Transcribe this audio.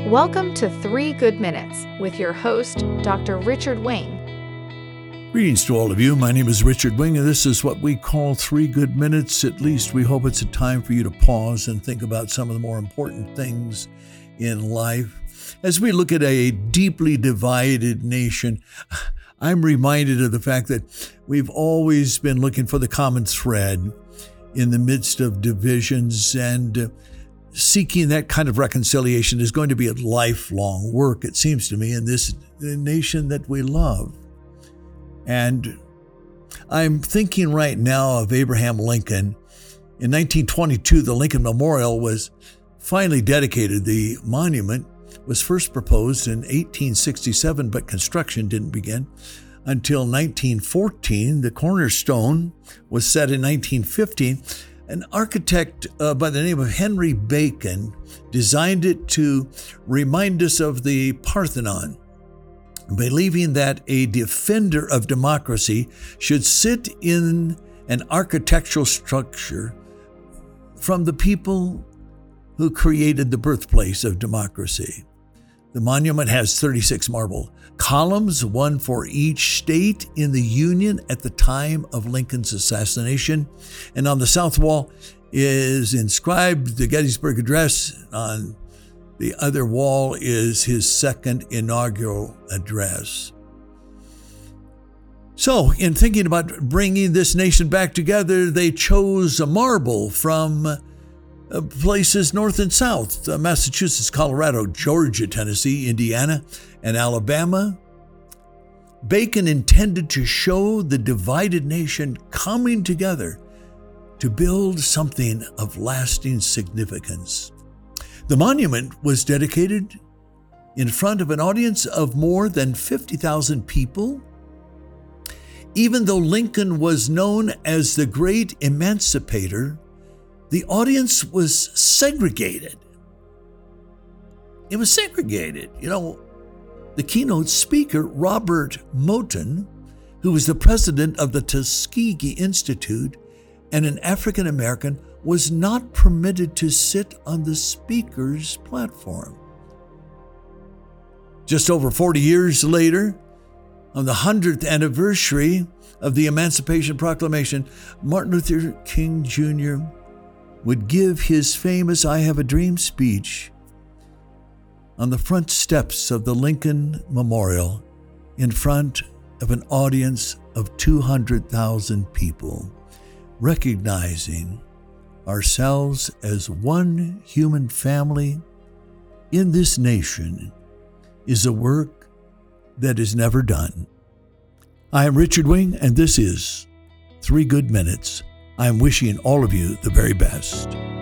Welcome to 3 Good Minutes with your host, Dr. Richard Wing. Greetings to all of you. My name is Richard Wing, and this is what we call 3 Good Minutes. At least we hope it's a time for you to pause and think about some of the more important things in life. As we look at a deeply divided nation, I'm reminded of the fact that we've always been looking for the common thread in the midst of divisions, and seeking that kind of reconciliation is going to be a lifelong work, it seems to me, in this nation that we love. And I'm thinking right now of Abraham Lincoln. In 1922, the Lincoln Memorial was finally dedicated. The monument was first proposed in 1867, but construction didn't begin until 1914. The cornerstone was set in 1915. An architect by the name of Henry Bacon designed it to remind us of the Parthenon, believing that a defender of democracy should sit in an architectural structure from the people who created the birthplace of democracy. The monument has 36 marble columns, one for each state in the Union at the time of Lincoln's assassination. And on the south wall is inscribed the Gettysburg Address. On the other wall is his second inaugural address. So, in thinking about bringing this nation back together, they chose a marble from places north and south, Massachusetts, Colorado, Georgia, Tennessee, Indiana, and Alabama. Bacon intended to show the divided nation coming together to build something of lasting significance. The monument was dedicated in front of an audience of more than 50,000 people. Even though Lincoln was known as the great emancipator, the audience was segregated. It was segregated. The keynote speaker, Robert Moton, who was the president of the Tuskegee Institute and an African American, was not permitted to sit on the speaker's platform. Just over 40 years later, on the 100th anniversary of the Emancipation Proclamation, Martin Luther King Jr. would give his famous "I Have a Dream" speech on the front steps of the Lincoln Memorial in front of an audience of 200,000 people, recognizing ourselves as one human family in this nation is a work that is never done. I am Richard Wing, and this is 3 Good Minutes. I am wishing all of you the very best.